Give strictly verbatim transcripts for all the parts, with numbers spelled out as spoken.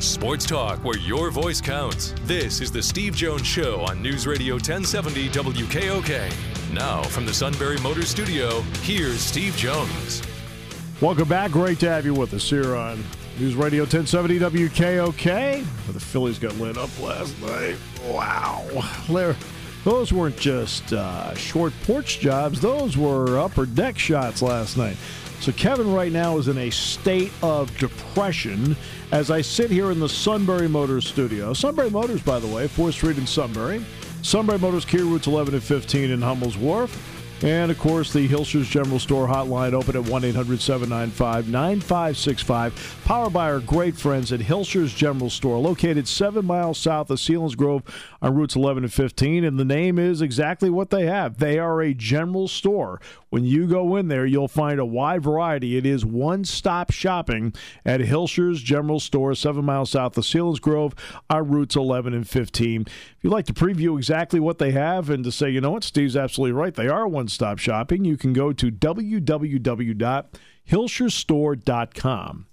Sports talk where your voice counts. This is the Steve Jones Show on News Radio ten seventy W K O K. Now from the Sunbury Motors Studio, here's Steve Jones. Welcome back. Great to have you with us here on News Radio ten seventy W K O K. The Phillies got lit up last night. Wow. Those weren't just uh, short porch jobs. Those were upper deck shots last night. So Kevin right now is in a state of depression as I sit here in the Sunbury Motors studio. Sunbury Motors, by the way, fourth Street in Sunbury. Sunbury Motors, Key Routes eleven and fifteen in Hummel's Wharf. And, of course, the Hilscher's General Store hotline open at one eight hundred seven nine five nine five six five. Powered by our great friends at Hilscher's General Store, located seven miles south of Selinsgrove on routes eleven and fifteen. And the name is exactly what they have. They are a general store. When you go in there, you'll find a wide variety. It is one-stop shopping at Hilscher's General Store, seven miles south of Selinsgrove on routes eleven and fifteen. If you'd like to preview exactly what they have and to say, you know what, Steve's absolutely right, they are one-stop shopping, you can go to w w w dot hilscher store dot com.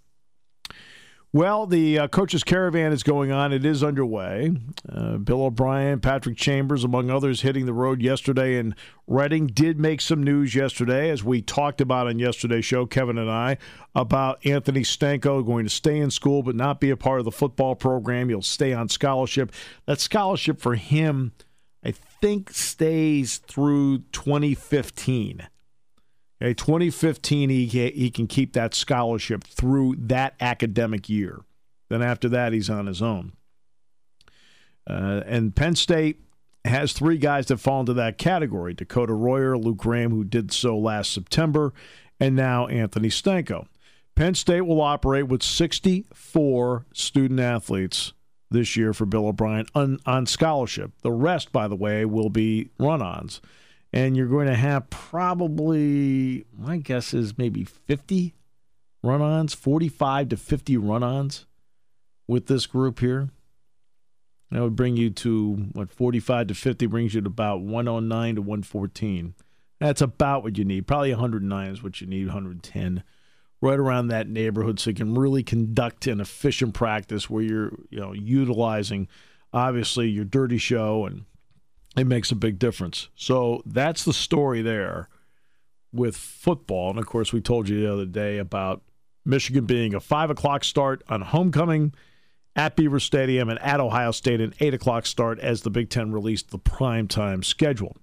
Well, the uh, Coach's Caravan is going on. It is underway. Uh, Bill O'Brien, Patrick Chambers, among others, hitting the road yesterday. And Reading did make some news yesterday, as we talked about on yesterday's show, Kevin and I, about Anthony Stanko going to stay in school but not be a part of the football program. He'll stay on scholarship. That scholarship for him, I think, stays through twenty fifteen. Okay, twenty fifteen, he, he can keep that scholarship through that academic year. Then after that, he's on his own. Uh, and Penn State has three guys that fall into that category. Dakota Royer, Luke Graham, who did so last September, and now Anthony Stanko. Penn State will operate with sixty-four student-athletes this year for Bill O'Brien on, on scholarship. The rest, by the way, will be run-ons. And you're going to have probably, my guess is maybe fifty run-ons, forty-five to fifty run-ons with this group here. That would bring you to, what, forty-five to fifty brings you to about one oh nine to one fourteen. That's about what you need. Probably one hundred nine is what you need, one hundred ten. Right around that neighborhood so you can really conduct an efficient practice where you're, you know, utilizing, obviously, your dirty show, and it makes a big difference. So that's the story there with football. And, of course, we told you the other day about Michigan being a five o'clock start on homecoming at Beaver Stadium and at Ohio State, an eight o'clock start as the Big Ten released the primetime schedule.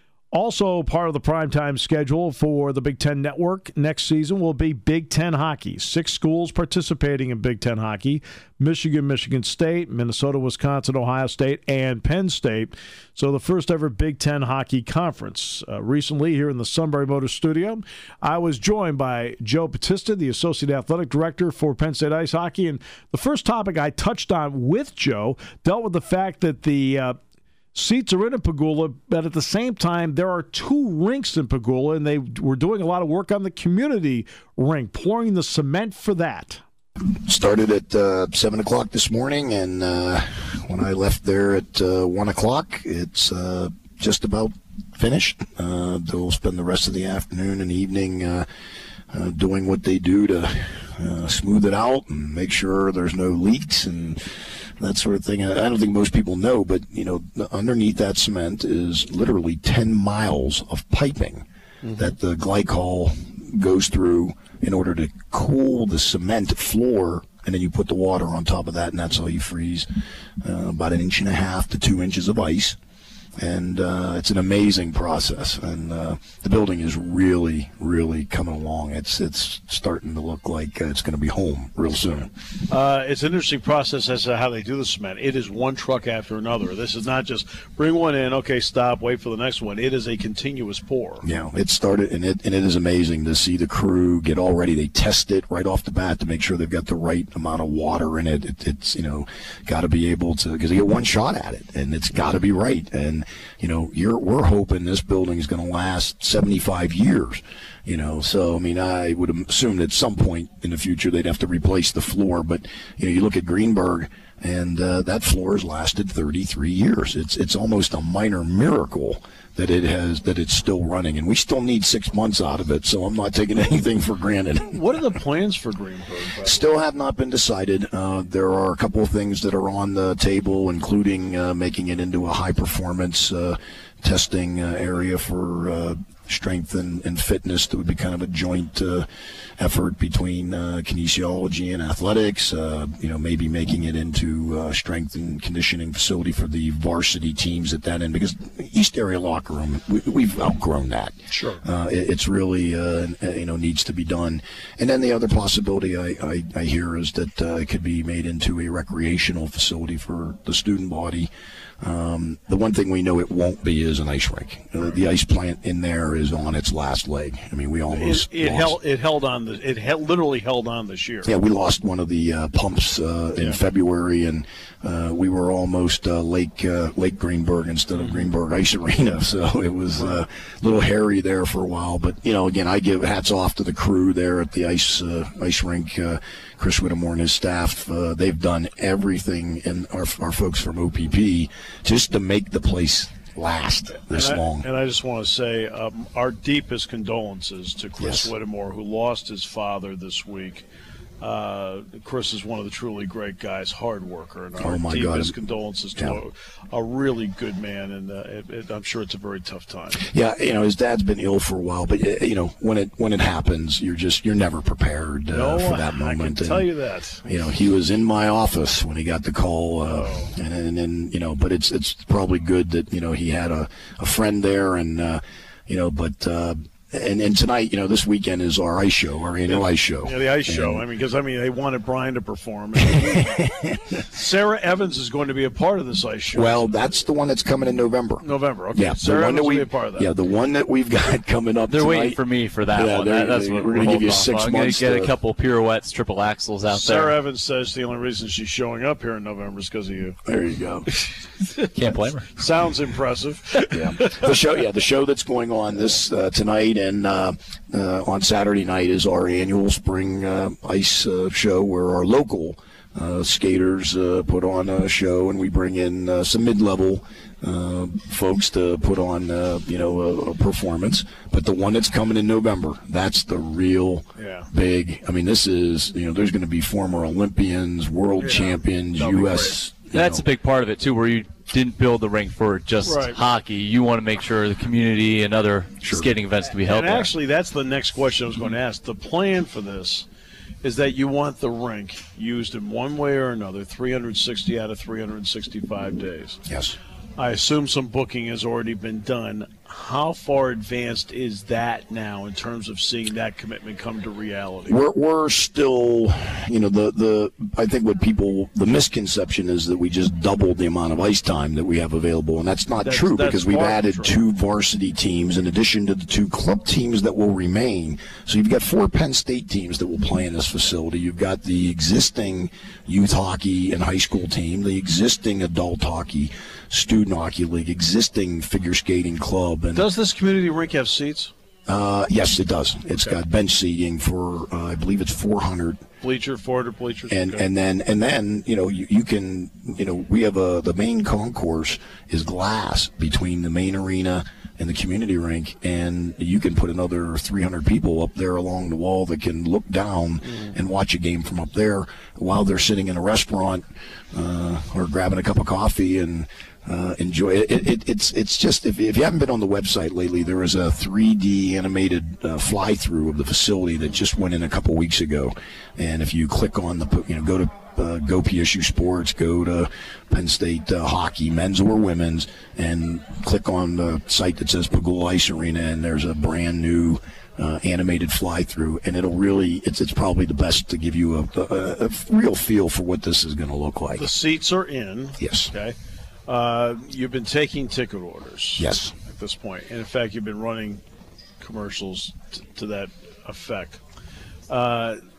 Also part of the primetime schedule for the Big Ten Network next season will be Big Ten hockey. Six schools participating in Big Ten hockey: Michigan, Michigan State, Minnesota, Wisconsin, Ohio State, and Penn State. So the first ever Big Ten hockey conference. Uh, recently here in the Sunbury Motors studio, I was joined by Joe Batista, the Associate Athletic Director for Penn State Ice Hockey. And the first topic I touched on with Joe dealt with the fact that the uh, seats are in Pagula, but at the same time, there are two rinks in Pagula, and they were doing a lot of work on the community rink, pouring the cement for that. Started at uh, seven o'clock this morning, and uh, when I left there at uh, one o'clock, it's uh, just about finished. Uh, they'll spend the rest of the afternoon and evening uh, uh, doing what they do to uh, smooth it out and make sure there's no leaks and that sort of thing. I don't think most people know, but, you know, underneath that cement is literally ten miles of piping mm-hmm. that the glycol goes through in order to cool the cement floor, and then you put the water on top of that, and that's how you freeze uh, about an inch and a half to two inches of ice. And uh, it's an amazing process, and uh, the building is really, really coming along. It's it's starting to look like uh, it's going to be home real soon. Uh, it's an interesting process as to how they do the cement. It is one truck after another. This is not just bring one in, okay, stop, wait for the next one. It is a continuous pour. Yeah, it started, and it and it is amazing to see the crew get all ready. They test it right off the bat to make sure they've got the right amount of water in it. it it's, you know, got to be able to, because they get one shot at it, and it's got to be right. And you know, you're, we're hoping this building is going to last seventy-five years. You know, so I mean, I would assume at some point in the future they'd have to replace the floor. But you know, you look at Greenberg, and uh, that floor has lasted thirty-three years. It's it's almost a minor miracle that it has that it's still running, and we still need six months out of it. So I'm not taking anything for granted. What are the plans for Greenberg? Still have not been decided. Uh, there are a couple of things that are on the table, including uh, making it into a high performance uh, testing uh, area for uh, strength and, and fitness. That would be kind of a joint uh, effort between uh, kinesiology and athletics. Uh, you know, maybe making it into uh, strength and conditioning facility for the varsity teams at that end, because East Area locker room, we, we've outgrown that. Sure. Uh, it, it's really uh, you know needs to be done. And then the other possibility I, I, I hear is that uh, it could be made into a recreational facility for the student body. Um, the one thing we know it won't be is an ice rink. Uh, the ice plant in there is on its last leg. I mean, we almost it, it lost. held it held on the it held, literally held on this year. Yeah, we lost one of the uh, pumps uh, in yeah. February, and uh, we were almost uh, Lake uh, Lake Greenberg instead of Greenberg Ice Arena. So it was uh, a little hairy there for a while. But you know, again, I give hats off to the crew there at the ice uh, ice rink. Uh, Chris Whittemore and his staff, uh, they've done everything, and our, our folks from O P P, just to make the place last this and I, long. And I just want to say um, our deepest condolences to Chris Yes. Whittemore, who lost his father this week. Uh, Chris is one of the truly great guys, hard worker, and our Oh, my deepest God. condolences to Yeah. a, a really good man, and uh, it, it, I'm sure it's a very tough time. Yeah, you know, his dad's been ill for a while, but uh, you know, when it when it happens, you're just you're never prepared uh, No, for that I moment. can tell And, you that. You know, he was in my office when he got the call, uh, Oh. and, and and you know, but it's it's probably good that you know he had a, a friend there, and uh, you know, but uh, and and tonight, you know, this weekend is our ice show, our annual ice show. Yeah, the ice And- show. I mean, because I mean, they wanted Brian to perform. Sarah Evans is going to be a part of this ice show. Well, that's the one that's coming in November. November. Okay. Yeah, Sarah the one Evans that will we be a part of that. yeah the one that we've got coming up. They're tonight. waiting for me for that Yeah, one. they're- That, that's they- what we're we're gonna give holding you off six on. I'm going months to get to- a couple pirouettes, triple axles out Sarah there. Evans says the only reason she's showing up here in November is because of you. There you go. Can't blame her. Sounds impressive. Yeah, the show. Yeah, the show that's going on this uh, tonight and uh, uh, on Saturday night is our annual spring uh, ice uh, show, where our local uh, skaters uh, put on a show, and we bring in uh, some mid-level uh, folks to put on uh, you know a, a performance. But the one that's coming in November, that's the real Yeah. big. I mean, this is you know there's going to be former Olympians, world Yeah. champions, That'll be U S you That's know. a big part of it, too, where you didn't build the rink for just Right. hockey. You want to make sure the community and other Sure. skating events can be held And there. actually, that's the next question I was going to ask. The plan for this is that you want the rink used in one way or another three hundred sixty out of three hundred sixty-five days. Yes. I assume some booking has already been done. How far advanced is that now in terms of seeing that commitment come to reality? We're, we're still, you know, the, the I think what people, the misconception is that we just doubled the amount of ice time that we have available, and that's not That's- true that's because we've far from added true. two varsity teams in addition to the two club teams that will remain. So you've got four Penn State teams that will play in this facility. You've got the existing youth hockey and high school team, the existing adult hockey, student hockey league, existing figure skating club, and Does this community rink have seats? uh, yes, it does. It's Okay. got bench seating for uh, I believe it's four hundred. Bleacher, four hundred bleachers? And Okay. and then and then you know you, you can you know we have a the main concourse is glass between the main arena and the community rink, and you can put another three hundred people up there along the wall that can look down Mm. and watch a game from up there while they're sitting in a restaurant uh, or grabbing a cup of coffee and uh, enjoy it. It, it. It's it's just if, if you haven't been on the website lately, there is a three D animated uh, fly through of the facility that just went in a couple weeks ago, and if you click on the you know go to uh, Go P S U Sports, go to Penn State uh, Hockey, men's or women's, and click on the site that says Pagula Ice Arena, and there's a brand new uh, animated fly-through, and it'll really, it's it's probably the best to give you a, a, a real feel for what this is going to look like. The seats are in. Yes. Okay. Uh, you've been taking ticket orders. Yes. At this point. And in fact, you've been running commercials t- to that effect. Uh,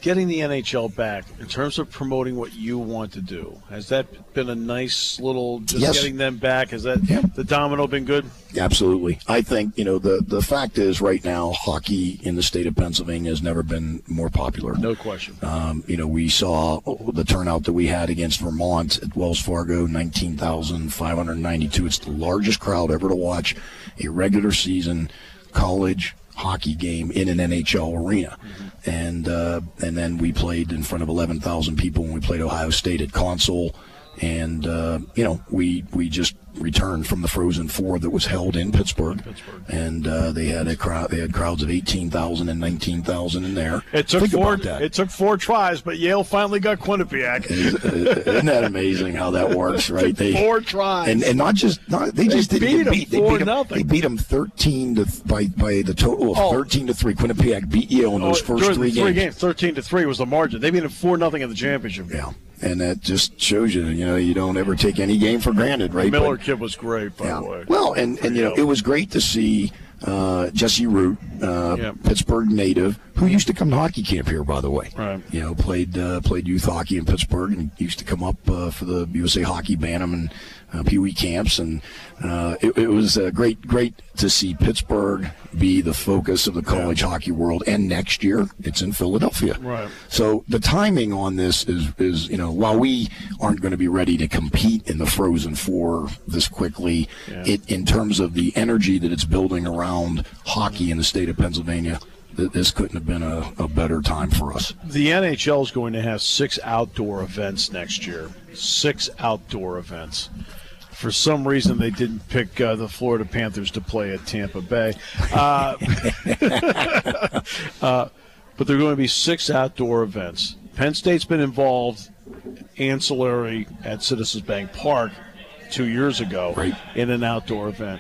getting the N H L back, in terms of promoting what you want to do, has that been a nice little, just Yes. getting them back? Has that, Yeah. the domino been good? Absolutely. I think, you know, the, the fact is right now, hockey in the state of Pennsylvania has never been more popular. No question. Um, you know, we saw the turnout that we had against Vermont at Wells Fargo, nineteen thousand five hundred ninety-two. It's the largest crowd ever to watch a regular season college hockey game in an N H L arena. Mm-hmm. And uh, and then we played in front of eleven thousand people when we played Ohio State at Console. And, uh, you know, we we just returned from the Frozen Four that was held in Pittsburgh. Pittsburgh. And uh, they had a crowd. They had crowds of eighteen thousand and nineteen thousand in there. It took Think four. about that. It took four tries, but Yale finally got Quinnipiac. Isn't that amazing how that works, right? They Four tries. and and not just not they, They just didn't beat 'em beat, they four beat 'em, nothing. They beat them thirteen to by by the total of Oh. thirteen to three. Quinnipiac beat Yale in those Oh, first during three the three games. games, thirteen to three was the margin. They beat them four nothing in the championship game. Yeah, and that just shows you, you know, you don't ever take any game for granted, right? Miller But- kid was great, by yeah. the way. Well, and, and you know, it was great to see uh, Jesse Root, uh, Yeah. Pittsburgh native, who used to come to hockey camp here, by the way. Right. You know, played uh, played youth hockey in Pittsburgh and used to come up uh, for the U S A Hockey Bantam and uh, Pee Wee camps, and uh, it, it was uh, great great to see Pittsburgh be the focus of the college hockey world. And next year, it's in Philadelphia. Right. So the timing on this is, is, you know, while we aren't going to be ready to compete in the Frozen Four this quickly, Yeah. it in terms of the energy that it's building around hockey in the state of Pennsylvania, th- this couldn't have been a, a better time for us. The N H L is going to have six outdoor events next year. Six outdoor events. For some reason, they didn't pick uh, the Florida Panthers to play at Tampa Bay. Uh, uh, but there are going to be six outdoor events. Penn State's been involved ancillary at Citizens Bank Park two years ago Right. in an outdoor event.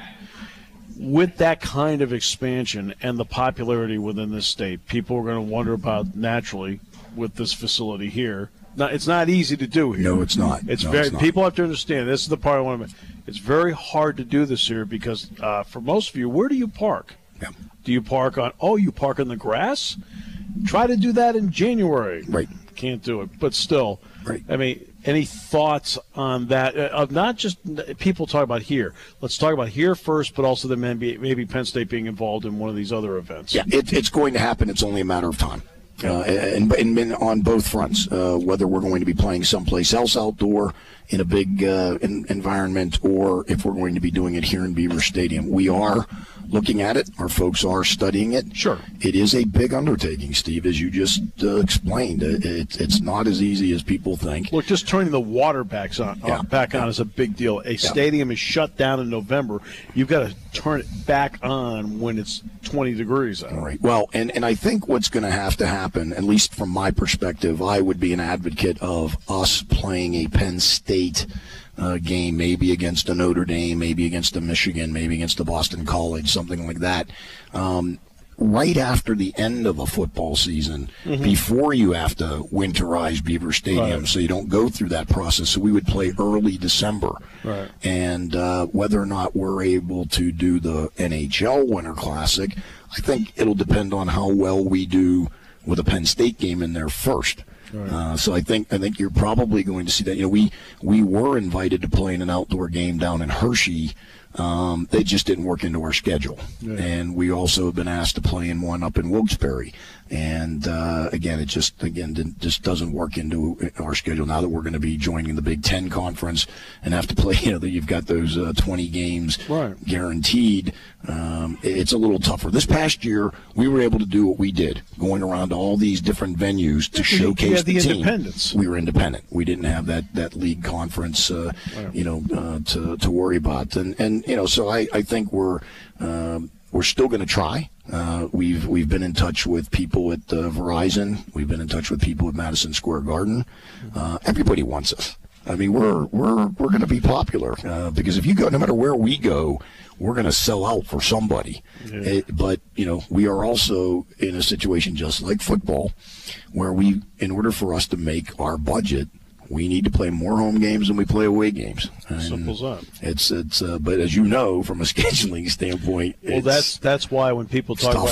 With that kind of expansion and the popularity within this state, people are going to wonder about, naturally, with this facility here. Now, it's not easy to do here. No, it's not. It's No, very. it's not. People have to understand. This is the part I want to make. It's very hard to do this here because, uh, for most of you, where do you park? Yeah. Do you park on? Oh, you park on the grass. Try to do that in January. Right. Can't do it. But still, Right. I mean, any thoughts on that? Uh, of not just people talk about here. Let's talk about here first, but also the maybe maybe Penn State being involved in one of these other events. Yeah, it, it's going to happen. It's only a matter of time. Uh, and, and, and on both fronts, uh, whether we're going to be playing someplace else outdoor in a big uh, in, environment or if we're going to be doing it here in Beaver Stadium. We are looking at it. Our folks are studying it. Sure. It is a big undertaking, Steve, as you just uh, explained. It, it, it's not as easy as people think. Look, just turning the water back on, Yeah. uh, back on is a big deal. A stadium is shut down in November. You've got to turn it back on when it's twenty degrees out. All right. Well, and, and I think what's going to have to happen, at least from my perspective, I would be an advocate of us playing a Penn State uh, game, maybe against a Notre Dame, maybe against a Michigan, maybe against a Boston College, something like that. Um, right after the end of a football season, Mm-hmm. before you have to winterize Beaver Stadium, Right. so you don't go through that process. So we would play early December. Right. And uh, whether or not we're able to do the N H L Winter Classic, I think it'll depend on how well we do with a Penn State game in there first. Uh, so I think I think you're probably going to see that. You know, we we were invited to play in an outdoor game down in Hershey. Um, they just didn't work into our schedule, and we also have been asked to play in one up in Wilkes-Barre. And uh, again, it just again didn't, just doesn't work into our schedule. Now that we're going to be joining the Big Ten conference and have to play, you know, that you've got those uh, twenty games Right. guaranteed. Um, it's a little tougher. This past year, we were able to do what we did, going around to all these different venues to You- you showcase had the team. independence. We were independent. We didn't have that, that league conference, uh, you know, uh, to to worry about. And and you know, so I, I think we're um, we're still going to try. Uh, we've we've been in touch with people at uh, Verizon. We've been in touch with people at Madison Square Garden. Uh, everybody wants us. I mean, we're we're we're going to be popular uh, because if you go, no matter where we go, we're going to sell out for somebody. It- but you know, we are also in a situation just like football, where we, in order for us to make our budget, we need to play more home games than we play away games. And Simple as that. It's it's. Uh, but as you know, from a scheduling standpoint, Well, it's, that's that's why when people talk tough. about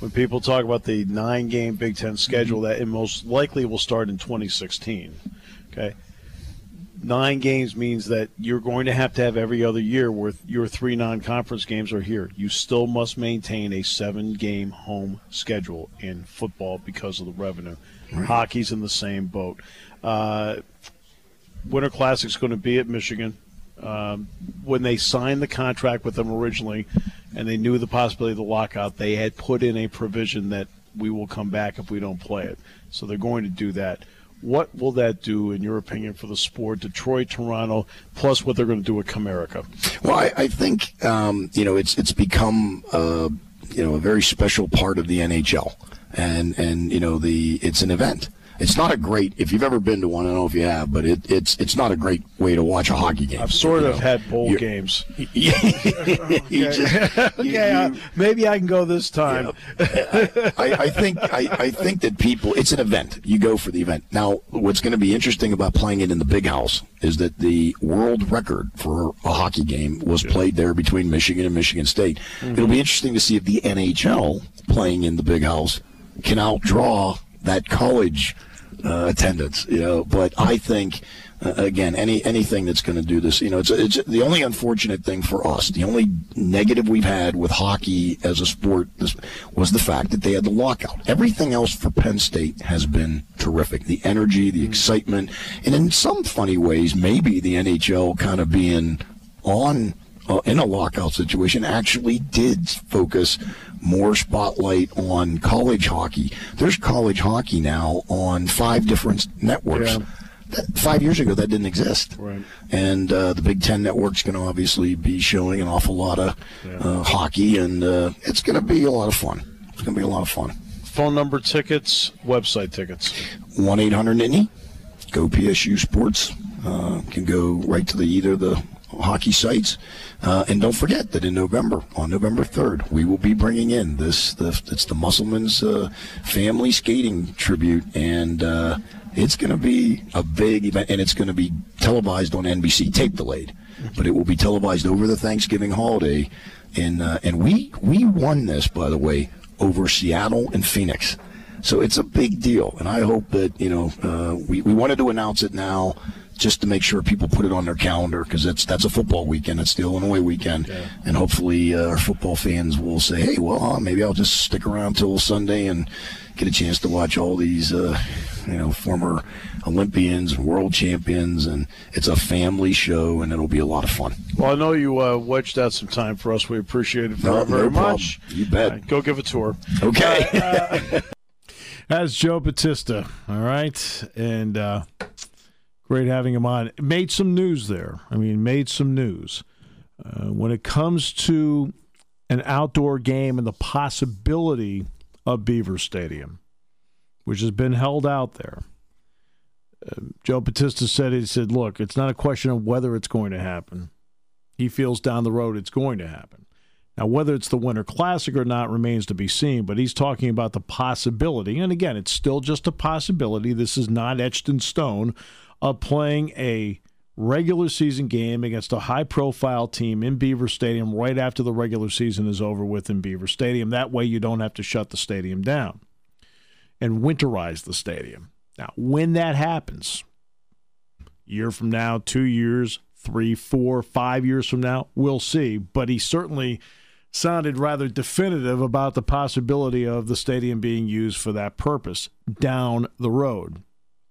when people talk about the nine-game Big Ten schedule, that it most likely will start in twenty sixteen. Okay, nine games means that you're going to have to have every other year where your three non-conference games are here. You still must maintain a seven-game home schedule in football because of the revenue. Right. Hockey's in the same boat. Uh, Winter Classic's going to be at Michigan. Um, when they signed the contract with them originally and they knew the possibility of the lockout, they had put in a provision that we will come back if we don't play it. So they're going to do that. What will that do, in your opinion, for the sport, Detroit, Toronto, plus what they're going to do with Comerica? Well, I, I think, um, you know, it's it's become, uh, you know, a very special part of the N H L. And, and you know, the it's an event. It's not a great, if you've ever been to one, I don't know if you have, but it, it's it's not a great way to watch a hockey game. I've sort you of know. had bowl You're, games. you just, okay, you, uh, you, maybe I can go this time. Yeah. I, I think I, I think that people, it's an event. You go for the event. Now, what's going to be interesting about playing it in the Big House is that the world record for a hockey game was played there between Michigan and Michigan State. Mm-hmm. It'll be interesting to see if the N H L playing in the Big House can outdraw that college Uh, attendance, you know, but I think uh, again, any anything that's going to do this, you know, it's it's the only unfortunate thing for us. The only negative we've had with hockey as a sport this, was the fact that they had the lockout. Everything else for Penn State has been terrific. The energy, the excitement, and in some funny ways, maybe the N H L kind of being on uh, in a lockout situation actually did focus more spotlight on college hockey. There's college hockey now on five different networks. Yeah. That, five years ago, that didn't exist. Right. And uh, the Big Ten Network's going to obviously be showing an awful lot of yeah. uh, hockey, and uh, it's going to be a lot of fun. It's going to be a lot of fun. Phone number, tickets, website tickets. one eight hundred Nittany. Go P S U Sports. Uh, can go right to the either of the hockey sites. Uh, and don't forget that in November, on November third, we will be bringing in this, the, it's the Musselman's uh, family skating tribute, and uh, it's going to be a big event, and it's going to be televised on N B C, tape delayed, but it will be televised over the Thanksgiving holiday. And, uh, and we, we won this, by the way, over Seattle and Phoenix. So it's a big deal, and I hope that, you know, uh, we, we wanted to announce it now, just to make sure people put it on their calendar, because that's that's a football weekend. It's the Illinois weekend. Yeah. And hopefully uh, our football fans will say, hey, well, uh, maybe I'll just stick around till Sunday and get a chance to watch all these, uh, you know, former Olympians and world champions. And it's a family show, and it'll be a lot of fun. Well, I know you uh, wedged out some time for us. We appreciate it very, no, very no much. Problem. You bet. Uh, go give a tour. Okay. Uh, uh, That's Joe Battista, all right? And uh, great having him on. Made some news there. I mean, made some news. Uh, when it comes to an outdoor game and the possibility of Beaver Stadium, which has been held out there, uh, Joe Battista said, he said, look, it's not a question of whether it's going to happen. He feels down the road it's going to happen. Now, whether it's the Winter Classic or not remains to be seen, but he's talking about the possibility, and again, it's still just a possibility. This is not etched in stone, of playing a regular season game against a high-profile team in Beaver Stadium right after the regular season is over with in Beaver Stadium. That way you don't have to shut the stadium down and winterize the stadium. Now, when that happens, a year from now, two years, three, four, five years from now, we'll see, but he certainly sounded rather definitive about the possibility of the stadium being used for that purpose down the road.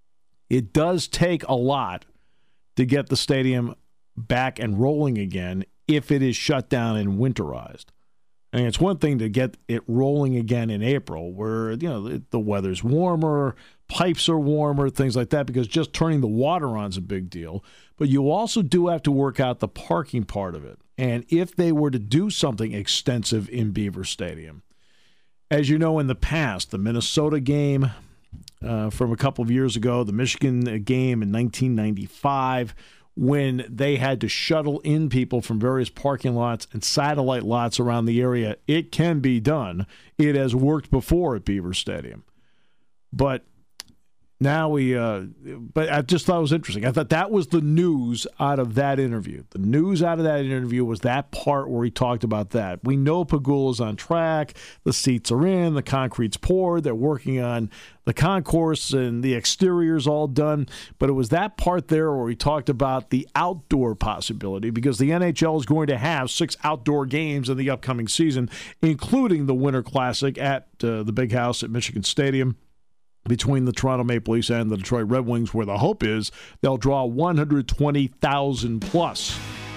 It does take a lot to get the stadium back and rolling again if it is shut down and winterized. And it's one thing to get it rolling again in April where, you know, the weather's warmer, pipes are warmer, things like that, because just turning the water on is a big deal. But you also do have to work out the parking part of it. And if they were to do something extensive in Beaver Stadium, as you know, in the past, the Minnesota game uh, from a couple of years ago, the Michigan game in nineteen ninety-five, when they had to shuttle in people from various parking lots and satellite lots around the area, it can be done. It has worked before at Beaver Stadium. But Now we, uh, but I just thought it was interesting. I thought that was the news out of that interview. The news out of that interview was that part where he talked about that. We know Pegula's on track. The seats are in. The concrete's poured. They're working on the concourse and the exterior's all done. But it was that part there where he talked about the outdoor possibility, because the N H L is going to have six outdoor games in the upcoming season, including the Winter Classic at uh, the Big House at Michigan Stadium, between the Toronto Maple Leafs and the Detroit Red Wings, where the hope is they'll draw one hundred twenty thousand plus.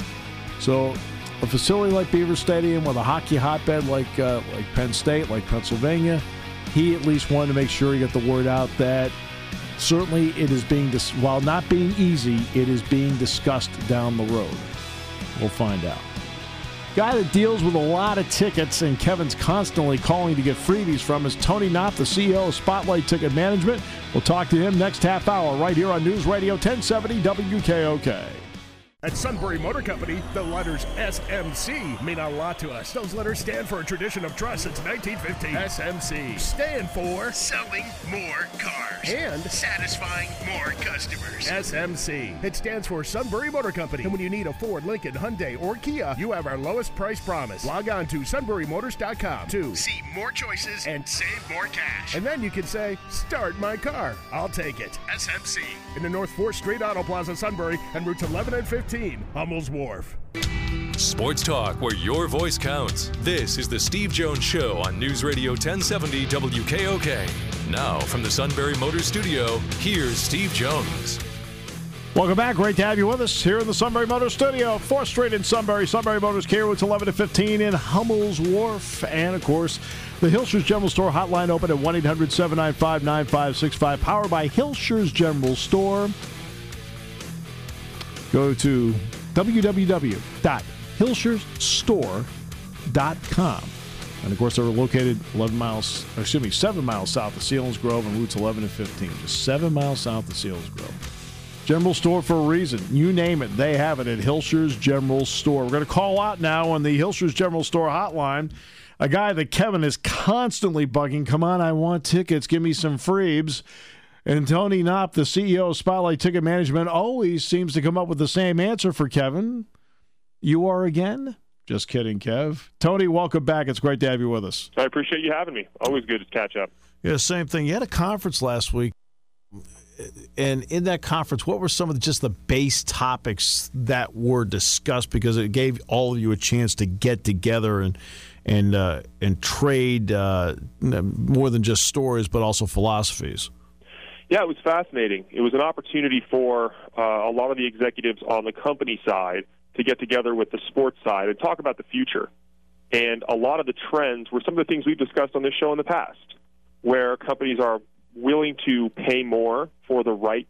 So a facility like Beaver Stadium with a hockey hotbed like uh, like Penn State, like Pennsylvania, he at least wanted to make sure he got the word out that certainly it is being, dis- while not being easy, it is being discussed down the road. We'll find out. Guy that deals with a lot of tickets and Kevin's constantly calling to get freebies from is Tony Knopf, the C E O of Spotlight Ticket Management. We'll talk to him next half hour right here on News Radio ten seventy W K O K. At Sunbury Motor Company, the letters S M C mean a lot to us. Those letters stand for a tradition of trust since nineteen fifty. S M C stand for selling more cars and satisfying more customers. S M C. It stands for Sunbury Motor Company. And when you need a Ford, Lincoln, Hyundai, or Kia, you have our lowest price promise. Log on to sunbury motors dot com to see more choices and save more cash. And then you can say, start my car. I'll take it. S M C. In the North fourth Street Auto Plaza, Sunbury, and routes eleven and fifteen. Hummel's Wharf. Sports talk where your voice counts. This is the Steve Jones Show on News Radio ten seventy W K O K. Now from the Sunbury Motors Studio, here's Steve Jones. Welcome back. Great to have you with us here in the Sunbury Motors Studio. fourth Street in Sunbury. Sunbury Motors Care, routes eleven to fifteen in Hummel's Wharf. And, of course, the Hilscher's General Store hotline open at one eight hundred seven nine five nine five six five. Powered by Hilscher's General Store. Go to w w w dot hilschers store dot com. And, of course, they're located eleven miles, or excuse me, seven miles south of Selinsgrove on routes eleven and fifteen. Just seven miles south of Selinsgrove. General Store for a reason. You name it, they have it at Hilscher's General Store. We're going to call out now on the Hilscher's General Store hotline a guy that Kevin is constantly bugging. Come on, I want tickets. Give me some freebs. And Tony Knopf, the C E O of Spotlight Ticket Management, always seems to come up with the same answer for Kevin. You are again? Just kidding, Kev. Tony, welcome back. It's great to have you with us. I appreciate you having me. Always good to catch up. Yeah, same thing. You had a conference last week. And in that conference, what were some of the, just the base topics that were discussed? Because it gave all of you a chance to get together and and uh, and trade uh, more than just stories, but also philosophies. Yeah, it was fascinating. It was an opportunity for uh, a lot of the executives on the company side to get together with the sports side and talk about the future. And a lot of the trends were some of the things we've discussed on this show in the past, where companies are willing to pay more for the right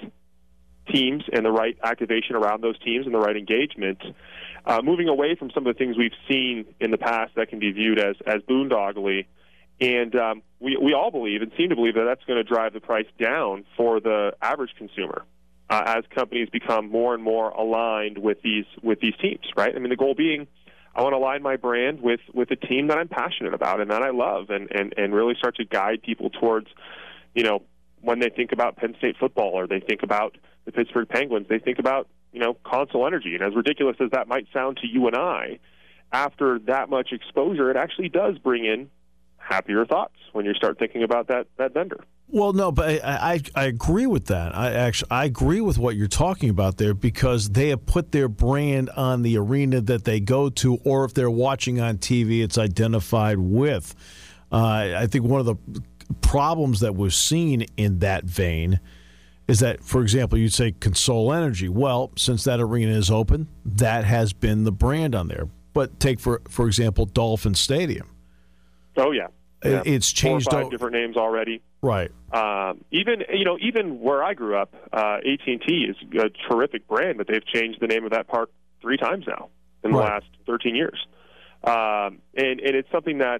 teams and the right activation around those teams and the right engagement, uh, moving away from some of the things we've seen in the past that can be viewed as, as boondoggly. And um, we, we all believe and seem to believe that that's going to drive the price down for the average consumer uh, as companies become more and more aligned with these with these teams, right? I mean, the goal being I want to align my brand with, with a team that I'm passionate about and that I love and, and, and really start to guide people towards, you know, when they think about Penn State football or they think about the Pittsburgh Penguins, they think about, you know, Consol Energy. And as ridiculous as that might sound to you and I, after that much exposure, it actually does bring in happier thoughts when you start thinking about that that vendor. Well, no, but I, I I agree with that. I actually I agree with what you're talking about there because they have put their brand on the arena that they go to, or if they're watching on T V, it's identified with. Uh, I think one of the problems that we've seen in that vein is that, for example, you'd say Consol Energy. Well, since that arena is open, that has been the brand on there. But take, for for example, Dolphin Stadium. Oh, yeah. yeah. It's changed. Four or five o- different names already. Right. Um, even, you know, even where I grew up, uh, A T and T is a terrific brand, but they've changed the name of that park three times now in the right. last thirteen years. Um, and, and it's something that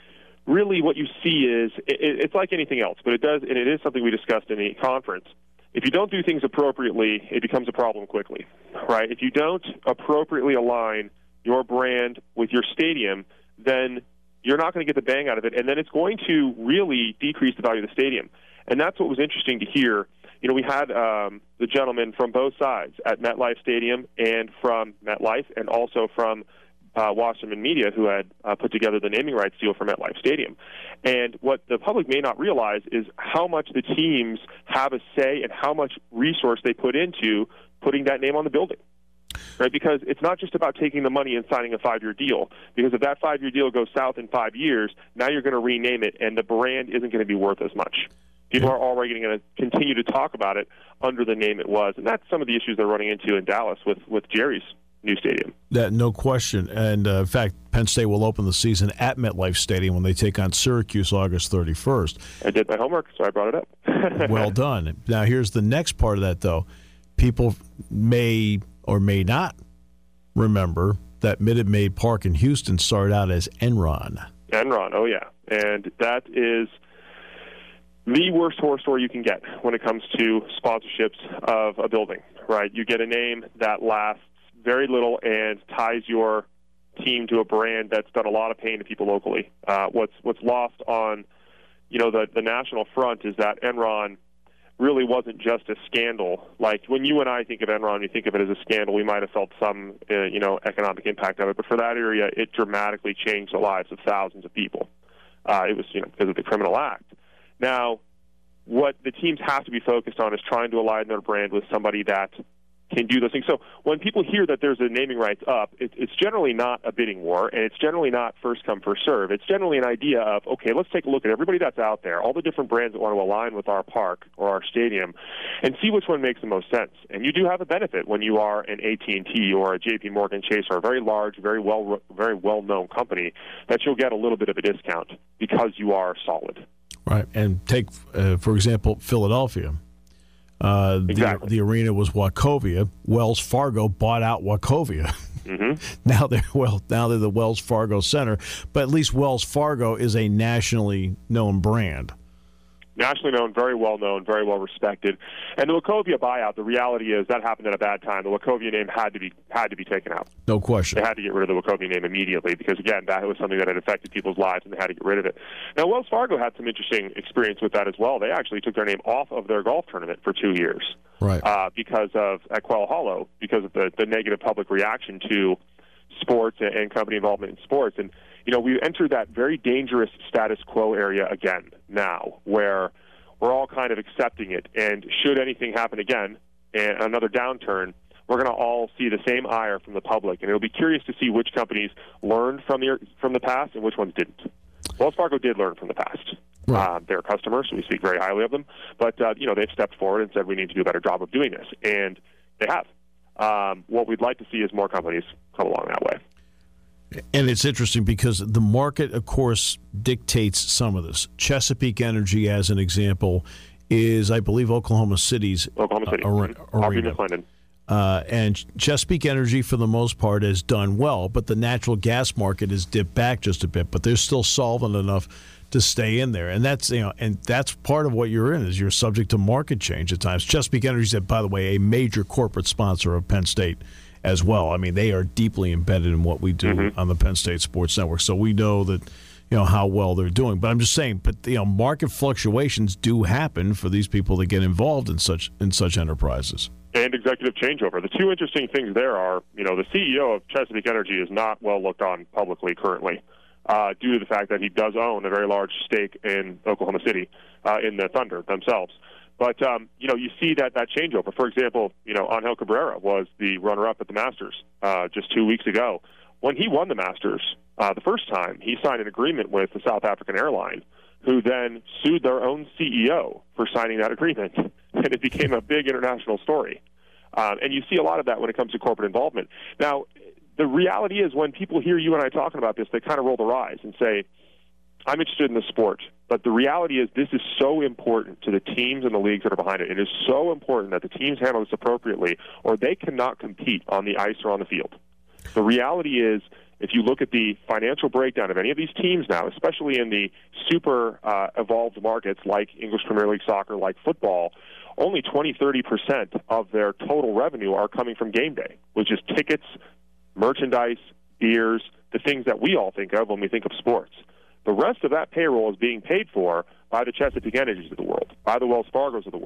really what you see is, it, it's like anything else, but it does, and it is something we discussed in the conference. If you don't do things appropriately, it becomes a problem quickly, right? If you don't appropriately align your brand with your stadium, then you're not going to get the bang out of it, and then it's going to really decrease the value of the stadium. And that's what was interesting to hear you know, we had um, the gentleman from both sides at MetLife Stadium and from MetLife and also from uh, Wasserman Media, who had uh, put together the naming rights deal for MetLife Stadium. And what the public may not realize is how much the teams have a say and how much resource they put into putting that name on the building. Right, because it's not just about taking the money and signing a five-year deal. Because if that five-year deal goes south in five years, now you're going to rename it, and the brand isn't going to be worth as much. People are already going to continue to talk about it under the name it was, and that's some of the issues they're running into in Dallas with, with Jerry's new stadium. That no question. And uh, in fact, Penn State will open the season at MetLife Stadium when they take on Syracuse August thirty-first. I did my homework, so I brought it up. Well done. Now, here's the next part of that, though. People may or may not remember that Minute Maid Park in Houston started out as Enron. Enron, oh yeah. And that is the worst horror story you can get when it comes to sponsorships of a building, right? You get a name that lasts very little and ties your team to a brand that's done a lot of pain to people locally. Uh, what's what's lost on, you know, the, the national front is that Enron really wasn't just a scandal. Like when you and I think of Enron, you think of it as a scandal. We might have felt some, uh, you know, economic impact of it, but for that area, it dramatically changed the lives of thousands of people. Uh, it was, you know, because of the criminal act. Now, what the teams have to be focused on is trying to align their brand with somebody that can do those things. So when people hear that there's a naming rights up, it, it's generally not a bidding war, and it's generally not first come, first serve. It's generally an idea of, okay, let's take a look at everybody that's out there, all the different brands that want to align with our park or our stadium, and see which one makes the most sense. And you do have a benefit when you are an A T and T or a J P Morgan Chase or a very large, very well, very well-known company, that you'll get a little bit of a discount because you are solid. Right, and take, uh, for example, Philadelphia. Uh, exactly. the, the arena was Wachovia. Wells Fargo bought out Wachovia. Mm-hmm. now they're well. Now they're the Wells Fargo Center, but at least Wells Fargo is a nationally known brand. Nationally known, very well known, very well respected. And the Wachovia buyout, the reality is that happened at a bad time. The Wachovia name had to be had to be taken out. No question. They had to get rid of the Wachovia name immediately because, again, that was something that had affected people's lives, and they had to get rid of it. Now, Wells Fargo had some interesting experience with that as well. They actually took their name off of their golf tournament for two years, right? Uh, because of at Quail Hollow, because of the, the negative public reaction to sports and, and company involvement in sports. And you know, we entered that very dangerous status quo area again now, where we're all kind of accepting it. And should anything happen again, and another downturn, we're going to all see the same ire from the public. And it'll be curious to see which companies learned from the from the past and which ones didn't. Wells Fargo did learn from the past. Right. Uh, they're customers, so we speak very highly of them. But, uh, you know, they've stepped forward and said we need to do a better job of doing this. And they have. Um, what we'd like to see is more companies come along that way. And it's interesting because the market, of course, dictates some of this. Chesapeake Energy, as an example, is, I believe, Oklahoma City's Oklahoma City. uh, ar- arena. Uh, and Chesapeake Energy, for the most part, has done well, but the natural gas market has dipped back just a bit. But they're still solvent enough to stay in there, and that's you know, and that's part of what you're in is you're subject to market change at times. Chesapeake Energy is, by the way, a major corporate sponsor of Penn State as well. I mean, they are deeply embedded in what we do mm-hmm. on the Penn State Sports Network, so we know that you know how well they're doing. But I'm just saying, but you know, market fluctuations do happen for these people that get involved in such in such enterprises. And executive changeover. The two interesting things there are, you know, the C E O of Chesapeake Energy is not well looked on publicly currently, uh, due to the fact that he does own a very large stake in Oklahoma City, uh, in the Thunder themselves. But, um, you know, you see that, that changeover. For example, you know, Angel Cabrera was the runner-up at the Masters uh, just two weeks ago. When he won the Masters uh, the first time, he signed an agreement with the South African airline, who then sued their own C E O for signing that agreement. And it became a big international story. Um, and you see a lot of that when it comes to corporate involvement. Now, the reality is when people hear you and I talking about this, they kind of roll their eyes and say, I'm interested in the sport. But the reality is this is so important to the teams and the leagues that are behind it. It is so important that the teams handle this appropriately, or they cannot compete on the ice or on the field. The reality is, if you look at the financial breakdown of any of these teams now, especially in the super uh, evolved markets like English Premier League soccer, like football, only twenty, thirty percent of their total revenue are coming from game day, which is tickets, merchandise, beers, the things that we all think of when we think of sports. The rest of that payroll is being paid for by the Chesapeake Energies of the world, by the Wells Fargos of the world,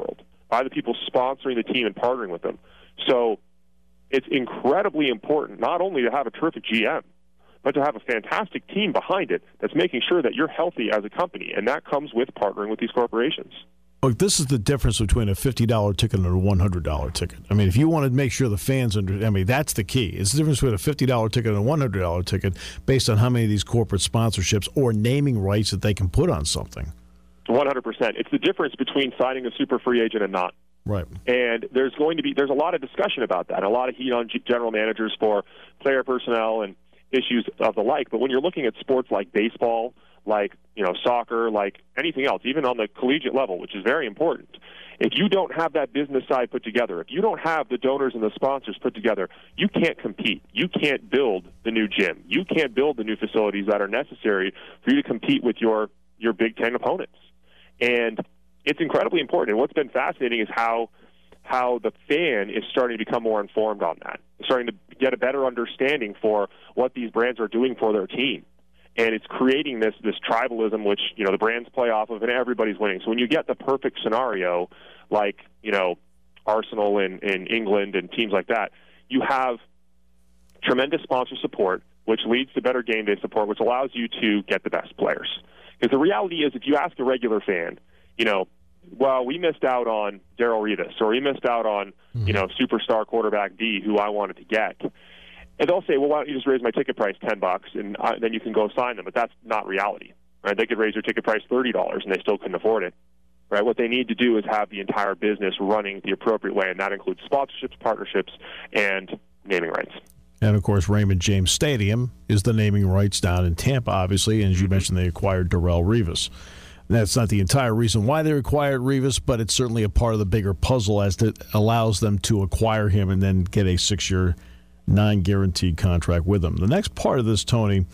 by the people sponsoring the team and partnering with them. So it's incredibly important not only to have a terrific G M, but to have a fantastic team behind it that's making sure that you're healthy as a company, and that comes with partnering with these corporations. Look, this is the difference between a fifty dollars ticket and a one hundred dollars ticket. I mean, if you want to make sure the fans under, I mean, that's the key. It's the difference between a fifty dollars ticket and a one hundred dollars ticket based on how many of these corporate sponsorships or naming rights that they can put on something. one hundred percent. It's the difference between signing a super free agent and not. Right. And there's going to be, there's a lot of discussion about that, a lot of heat on general managers for player personnel and issues of the like. But when you're looking at sports like baseball, like, you know, soccer, like anything else, even on the collegiate level, which is very important, if you don't have that business side put together, if you don't have the donors and the sponsors put together, you can't compete. You can't build the new gym. You can't build the new facilities that are necessary for you to compete with your, your Big Ten opponents. And it's incredibly important. And what's been fascinating is how how the fan is starting to become more informed on that, starting to get a better understanding for what these brands are doing for their team. And it's creating this this tribalism, which, you know, the brands play off of, and everybody's winning. So when you get the perfect scenario, like, you know, Arsenal in, in England and teams like that, you have tremendous sponsor support, which leads to better game day support, which allows you to get the best players. Because the reality is, if you ask a regular fan, you know, well, we missed out on Darrelle Revis, or we missed out on, mm-hmm. you know, superstar quarterback D, who I wanted to get. And they'll say, well, why don't you just raise my ticket price ten bucks, and uh, then you can go sign them. But that's not reality, right? They could raise their ticket price thirty dollars, and they still couldn't afford it, right? What they need to do is have the entire business running the appropriate way, and that includes sponsorships, partnerships, and naming rights. And, of course, Raymond James Stadium is the naming rights down in Tampa, obviously. And as you mentioned, they acquired Darrelle Revis. That's not the entire reason why they acquired Revis, but it's certainly a part of the bigger puzzle as it allows them to acquire him and then get a six-year non-guaranteed contract with him. The next part of this, Tony,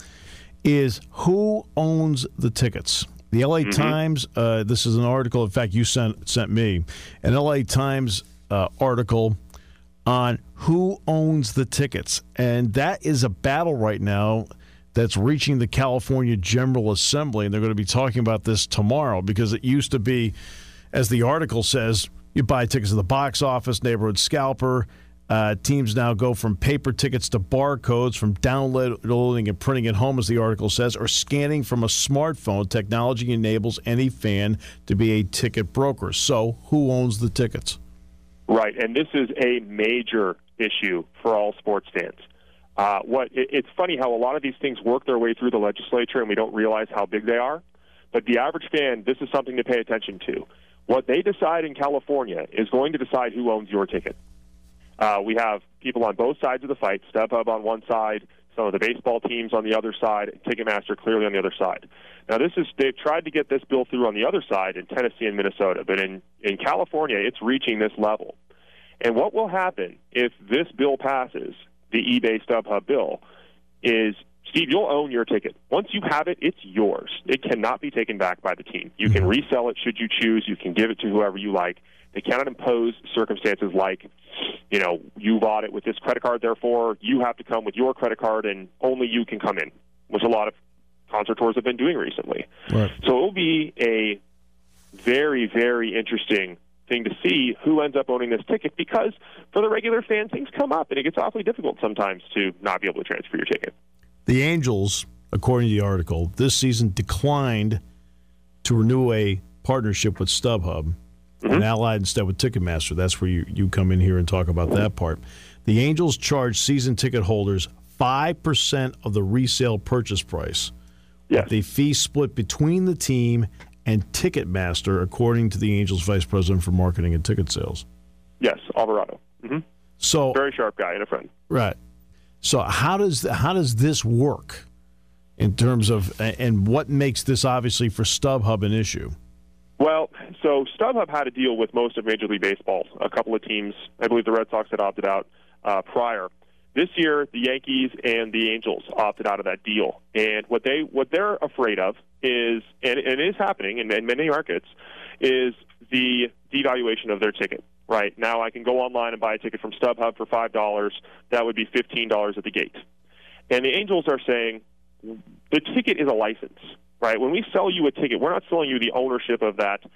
is who owns the tickets. The L A mm-hmm. Times, uh, this is an article, in fact, you sent sent me, an L A Times uh, article on who owns the tickets. And that is a battle right now that's reaching the California General Assembly, and they're going to be talking about this tomorrow, because it used to be, as the article says, you buy tickets at the box office, neighborhood scalper. Uh, teams now go from paper tickets to barcodes, from downloading and printing at home, as the article says, or scanning from a smartphone. Technology enables any fan to be a ticket broker. So who owns the tickets? Right, and this is a major issue for all sports fans. Uh, what it, it's funny how a lot of these things work their way through the legislature, and we don't realize how big they are. But the average fan, this is something to pay attention to. What they decide in California is going to decide who owns your ticket. Uh, we have people on both sides of the fight, StubHub on one side, some of the baseball teams on the other side, and Ticketmaster clearly on the other side. Now, this is they've tried to get this bill through on the other side in Tennessee and Minnesota, but in, in California, it's reaching this level. And what will happen if this bill passes, the eBay StubHub bill, is, Steve, you'll own your ticket. Once you have it, it's yours. It cannot be taken back by the team. You can resell it should you choose. You can give it to whoever you like. They cannot impose circumstances like, you know, you bought it with this credit card, therefore you have to come with your credit card and only you can come in, which a lot of concert tours have been doing recently. Right. So it will be a very, very interesting thing to see who ends up owning this ticket, because for the regular fan, things come up, and it gets awfully difficult sometimes to not be able to transfer your ticket. The Angels, according to the article, this season declined to renew a partnership with StubHub mm-hmm. and allied instead with Ticketmaster. That's where you, you come in here and talk about that part. The Angels charge season ticket holders five percent of the resale purchase price. Yes. With the fee split between the team and Ticketmaster, according to the Angels' vice president for marketing and ticket sales. Yes, Alvarado. Mm-hmm. So very sharp guy and a friend. Right. So how does how does this work in terms of, and what makes this obviously for StubHub an issue? Well, so StubHub had a deal with most of Major League Baseball. A couple of teams, I believe the Red Sox had opted out uh, prior. This year, the Yankees and the Angels opted out of that deal. And what they what they're afraid of is, and, and it is happening in, in many markets, is the devaluation of their ticket. Right now, I can go online and buy a ticket from StubHub for five dollars. That would be fifteen dollars at the gate. And the Angels are saying the ticket is a license. Right? When we sell you a ticket, we're not selling you the ownership of that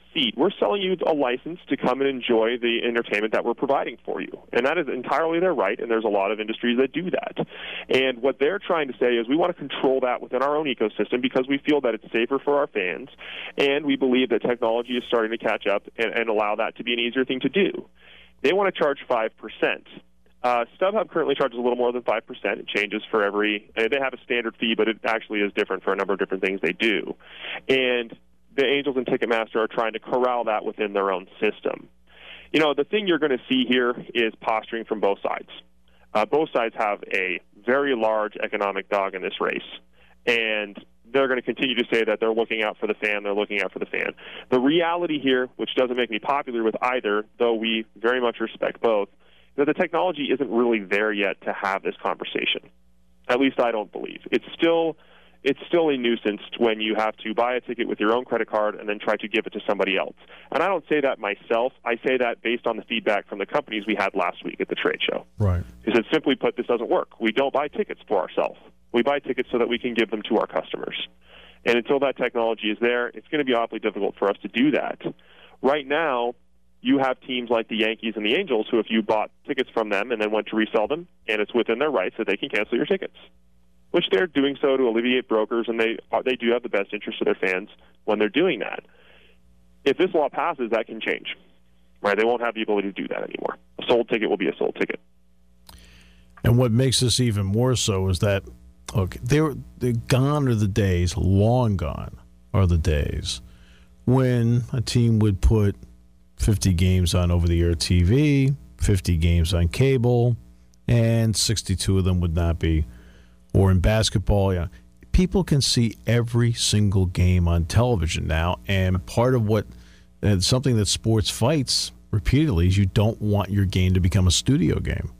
seat, we're selling you a license to come and enjoy the entertainment that we're providing for you. And that is entirely their right, and there's a lot of industries that do that. And what they're trying to say is we want to control that within our own ecosystem because we feel that it's safer for our fans, and we believe that technology is starting to catch up and, and allow that to be an easier thing to do. They want to charge five percent. Uh, StubHub currently charges a little more than five percent. It changes for every uh, – they have a standard fee, but it actually is different for a number of different things they do. And the Angels and Ticketmaster are trying to corral that within their own system. You know, the thing you're going to see here is posturing from both sides. Uh, both sides have a very large economic dog in this race, and they're going to continue to say that they're looking out for the fan, they're looking out for the fan. The reality here, which doesn't make me popular with either, though we very much respect both, that the technology isn't really there yet to have this conversation. At least I don't believe. It's still it's still a nuisance when you have to buy a ticket with your own credit card and then try to give it to somebody else. And I don't say that myself. I say that based on the feedback from the companies we had last week at the trade show. Right. Because simply put, this doesn't work. We don't buy tickets for ourselves. We buy tickets so that we can give them to our customers. And until that technology is there, it's going to be awfully difficult for us to do that. Right now, you have teams like the Yankees and the Angels who, if you bought tickets from them and then went to resell them, and it's within their rights that they can cancel your tickets, which they're doing so to alleviate brokers, and they they do have the best interest of their fans when they're doing that. If this law passes, that can change. Right? They won't have the ability to do that anymore. A sold ticket will be a sold ticket. And what makes this even more so is that, okay, they're, they're gone are the days, long gone are the days, when a team would put fifty games on over-the-air T V, fifty games on cable, and sixty-two of them would not be. Or in basketball, you know, people can see every single game on television now, and part of what uh, something that sports fights repeatedly is you don't want your game to become a studio game.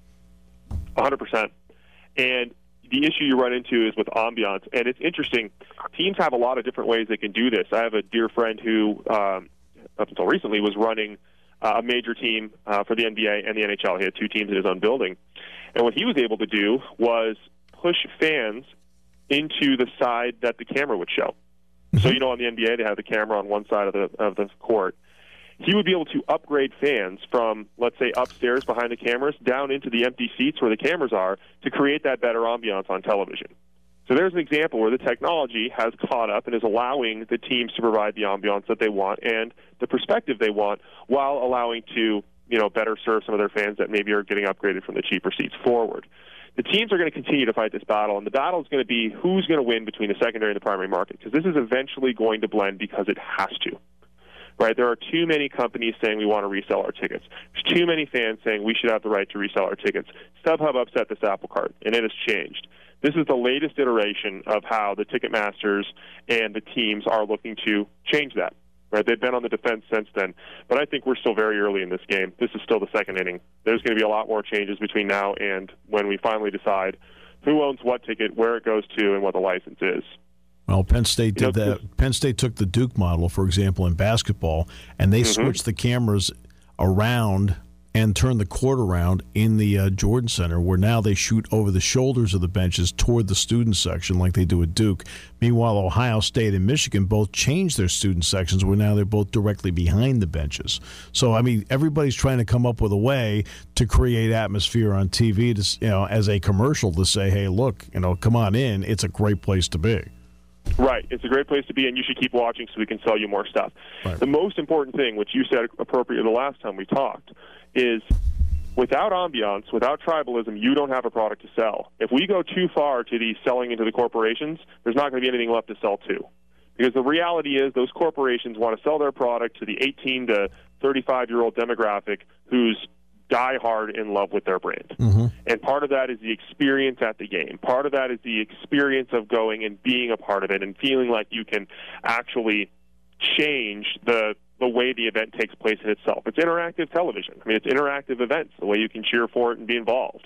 one hundred percent. And the issue you run into is with ambiance, and it's interesting. Teams have a lot of different ways they can do this. I have a dear friend who um, up until recently, was running uh, a major team uh, for the N B A and the N H L. He had two teams in his own building. And what he was able to do was push fans into the side that the camera would show. Mm-hmm. So, you know, on the N B A, they have the camera on one side of the of the court. He would be able to upgrade fans from, let's say, upstairs behind the cameras down into the empty seats where the cameras are to create that better ambiance on television. So there's an example where the technology has caught up and is allowing the teams to provide the ambiance that they want and the perspective they want, while allowing to, you know, better serve some of their fans that maybe are getting upgraded from the cheaper seats forward. The teams are going to continue to fight this battle, and the battle is going to be who's going to win between the secondary and the primary market, because this is eventually going to blend because it has to. Right? There are too many companies saying we want to resell our tickets. There's too many fans saying we should have the right to resell our tickets. StubHub upset this apple cart, and it has changed. This is the latest iteration of how the Ticketmasters and the teams are looking to change that. Right? They've been on the defense since then, but I think we're still very early in this game. This is still the second inning. There's going to be a lot more changes between now and when we finally decide who owns what ticket, where it goes to, and what the license is. Well, Penn State did You know, that. Penn State took the Duke model, for example, in basketball, and they mm-hmm. switched the cameras around and turned the court around in the uh, Jordan Center, where now they shoot over the shoulders of the benches toward the student section like they do at Duke. Meanwhile, Ohio State and Michigan both changed their student sections, where now they're both directly behind the benches. So, I mean, everybody's trying to come up with a way to create atmosphere on T V, to, you know, as a commercial to say, hey, look, you know, come on in. It's a great place to be. Right. It's a great place to be, and you should keep watching so we can sell you more stuff. Right. The most important thing, which you said appropriately the last time we talked, is without ambiance, without tribalism, you don't have a product to sell. If we go too far to the selling into the corporations, there's not going to be anything left to sell to. Because the reality is those corporations want to sell their product to the eighteen to thirty-five-year-old demographic who's die-hard in love with their brand. Mm-hmm. And part of that is the experience at the game. Part of that is the experience of going and being a part of it and feeling like you can actually change the the way the event takes place in itself. It's interactive television. I mean, it's interactive events, the way you can cheer for it and be involved.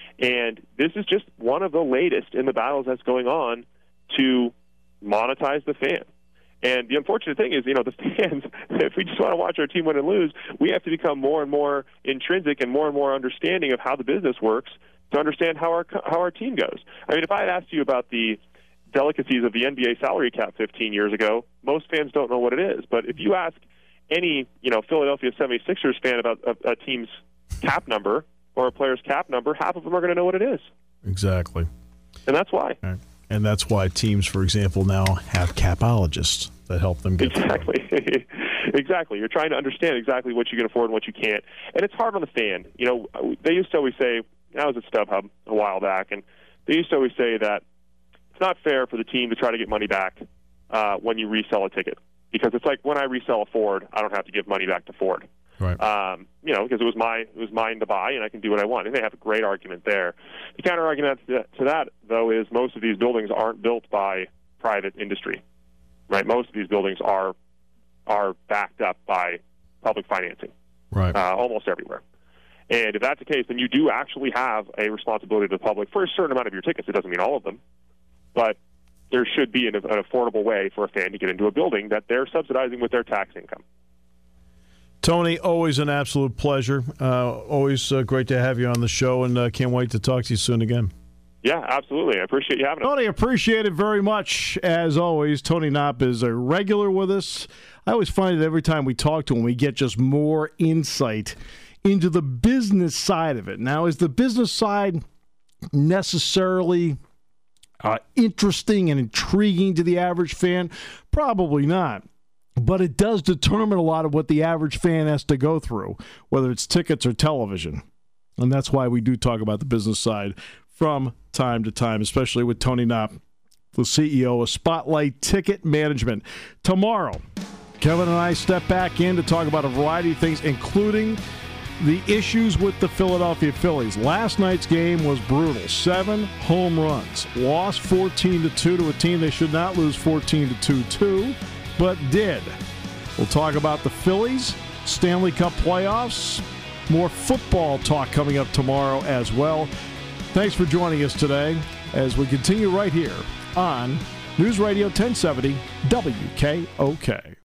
And this is just one of the latest in the battles that's going on to monetize the fan. And the unfortunate thing is, you know, the fans, if we just want to watch our team win and lose, we have to become more and more intrinsic and more and more understanding of how the business works to understand how our how our team goes. I mean, if I had asked you about the delicacies of the N B A salary cap fifteen years ago, most fans don't know what it is. But if you ask any you know Philadelphia seventy-sixers fan about a, a team's cap number or a player's cap number, half of them are going to know what it is. Exactly. And that's why. Right. And that's why teams, for example, now have capologists that help them get exactly. Exactly. You're trying to understand exactly what you can afford and what you can't. And it's hard on the fan. You know, they used to always say, I was at StubHub a while back, and they used to always say that it's not fair for the team to try to get money back uh, when you resell a ticket. Because it's like when I resell a Ford, I don't have to give money back to Ford. Right. Um, you know, because it was my it was mine to buy, and I can do what I want. And they have a great argument there. The counter argument to that, though, is most of these buildings aren't built by private industry. Right. Most of these buildings are are backed up by public financing. Right. Uh, almost everywhere. And if that's the case, then you do actually have a responsibility to the public for a certain amount of your tickets. It doesn't mean all of them, but there should be an, an affordable way for a fan to get into a building that they're subsidizing with their tax income. Tony, always an absolute pleasure. Uh, always uh, great to have you on the show, and uh, can't wait to talk to you soon again. Yeah, absolutely. I appreciate you having us. Tony, appreciate it very much. As always, Tony Knopp is a regular with us. I always find that every time we talk to him, we get just more insight into the business side of it. Now, is the business side necessarily uh, interesting and intriguing to the average fan? Probably not. But it does determine a lot of what the average fan has to go through, whether it's tickets or television. And that's why we do talk about the business side from time to time, especially with Tony Knopp, the C E O of Spotlight Ticket Management. Tomorrow, Kevin and I step back in to talk about a variety of things, including the issues with the Philadelphia Phillies. Last night's game was brutal. Seven home runs. Lost fourteen to two to a team they should not lose fourteen to two to, but did. We'll talk about the Phillies, Stanley Cup playoffs, more football talk coming up tomorrow as well. Thanks for joining us today as we continue right here on News Radio ten seventy W K O K.